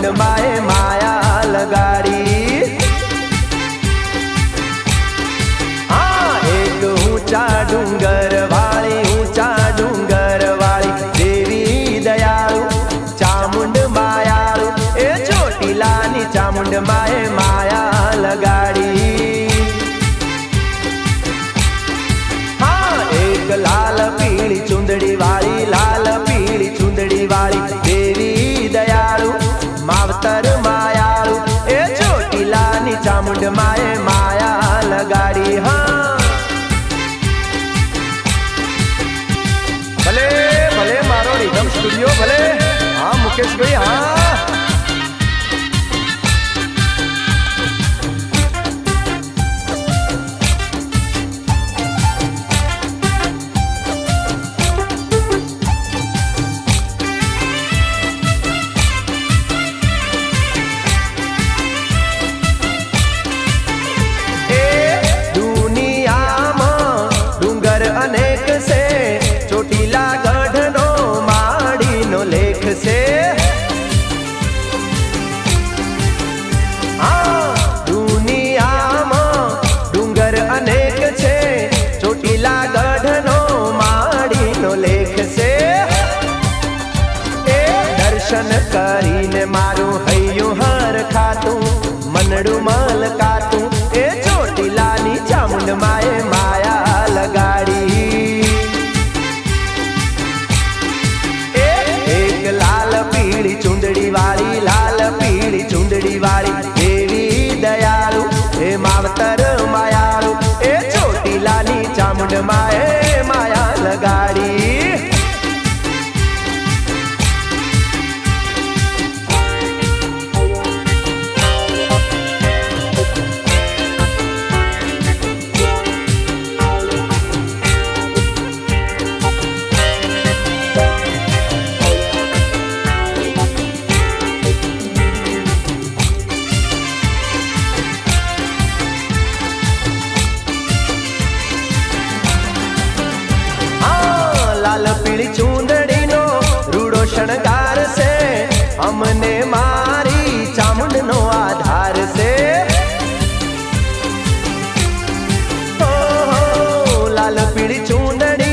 चामुंड माए माया लगाड़ी। हाँ एक ऊंचा डूंगर वाली देवी दयालु चामुंड मायालु ए ચોટીલાની चामुंड माए माया लगाड़ी। हाँ एक लाल पीली चुंदड़ी वाली देवी दयालु मावतर मायालु ए ચોટીલાની चामुंड माए माया लगाड़ी। हाँ भले भले मारो रिदम स्टूडियो भले। हाँ मुकेश भाई हाँ अनेक से ચોટીલા ગઢનો માડીનો લેખ છે। हाँ दुनियाમાં ડુંગર અનેક છે ચોટીલા ગઢનો માડીનો લેખ છે। એ દર્શન કરીને મારું હૈયું હરખાતું મનડું મલકાતું એ ચોટીલાની ચામુંડ માએ માયા लगाड़ी। एक लाल पीली चुंदड़ी वाली देवी दयालु ए मावतर मायालु ए ચોટીલાની चामुंड माए माया लगाड़ी। लाल पीली चूंदड़ी नो रूड़ो शणगार से हमने मारी चामुंड नो आधार से। हो लाल पीली चूंदड़ी